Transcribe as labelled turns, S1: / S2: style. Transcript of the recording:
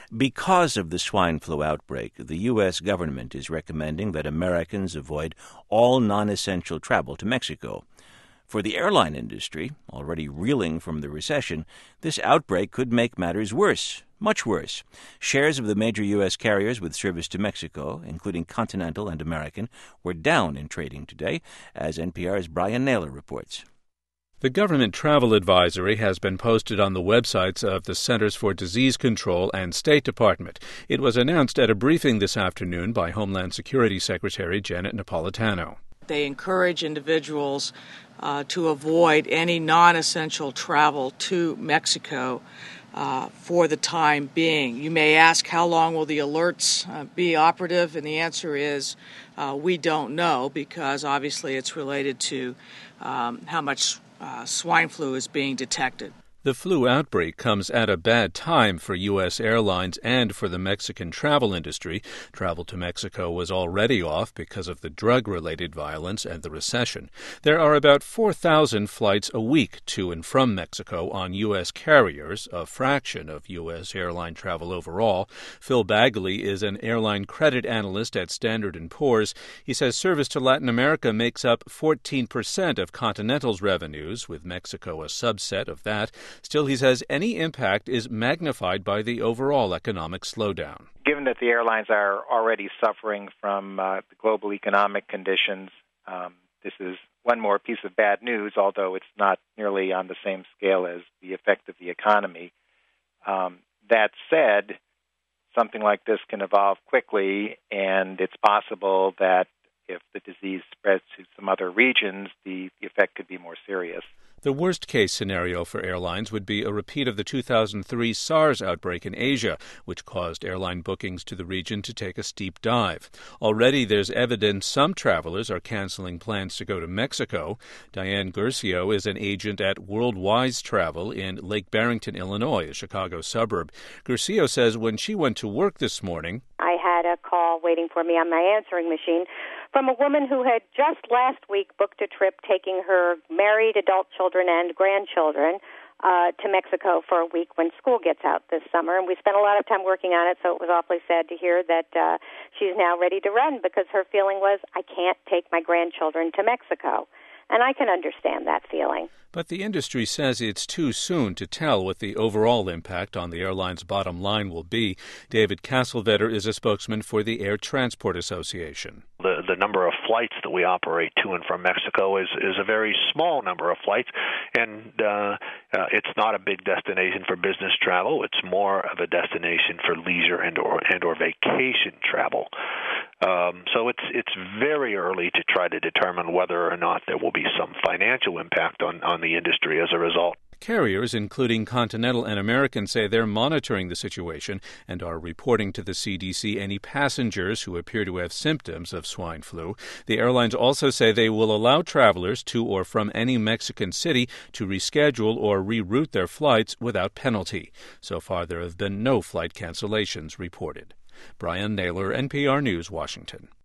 S1: Because of the swine flu outbreak, the U.S. government is recommending that Americans avoid all non-essential travel to Mexico. For the airline industry, already reeling from the recession, this outbreak could make matters worse, much worse. Shares of the major U.S. carriers with service to Mexico, including Continental and American, were down in trading today, as NPR's Brian Naylor reports.
S2: The government travel advisory has been posted on the websites of the Centers for Disease Control and State Department. It was announced at a briefing this afternoon by Homeland Security Secretary Janet Napolitano.
S3: They encourage individuals to avoid any non-essential travel to Mexico for the time being. You may ask, how long will the alerts be operative? And the answer is we don't know, because obviously it's related to how much swine flu is being detected.
S2: The flu outbreak comes at a bad time for U.S. airlines and for the Mexican travel industry. Travel to Mexico was already off because of the drug-related violence and the recession. There are about 4,000 flights a week to and from Mexico on U.S. carriers, a fraction of U.S. airline travel overall. Phil Bagley is an airline credit analyst at Standard & Poor's. He says service to Latin America makes up 14% of Continental's revenues, with Mexico a subset of that. Still, he says any impact is magnified by the overall economic slowdown.
S4: Given that the airlines are already suffering from the global economic conditions, this is one more piece of bad news, although it's not nearly on the same scale as the effect of the economy. That said, something like this can evolve quickly, and it's possible that if the disease spreads to some other regions, the effect could be more serious.
S2: The worst-case scenario for airlines would be a repeat of the 2003 SARS outbreak in Asia, which caused airline bookings to the region to take a steep dive. Already there's evidence some travelers are canceling plans to go to Mexico. Diane Guercio is an agent at Worldwise Travel in Lake Barrington, Illinois, a Chicago suburb. Guercio says when she went to work this morning,
S5: I had a call waiting for me on my answering machine from a woman who had just last week booked a trip taking her married adult children and grandchildren to Mexico for a week when school gets out this summer. And we spent a lot of time working on it, so it was awfully sad to hear that she's now ready to run, because her feeling was, I can't take my grandchildren to Mexico. And I can understand that feeling.
S2: But the industry says it's too soon to tell what the overall impact on the airline's bottom line will be. David Castlevetter is a spokesman for the Air Transport Association.
S6: The number of flights that we operate to and from Mexico is a very small number of flights, and it's not a big destination for business travel. It's more of a destination for leisure and or vacation travel. So it's very early to try to determine whether or not there will be some financial impact on the industry as a result.
S2: Carriers, including Continental and American, say they're monitoring the situation and are reporting to the CDC any passengers who appear to have symptoms of swine flu. The airlines also say they will allow travelers to or from any Mexican city to reschedule or reroute their flights without penalty. So far, there have been no flight cancellations reported. Brian Naylor, NPR News, Washington.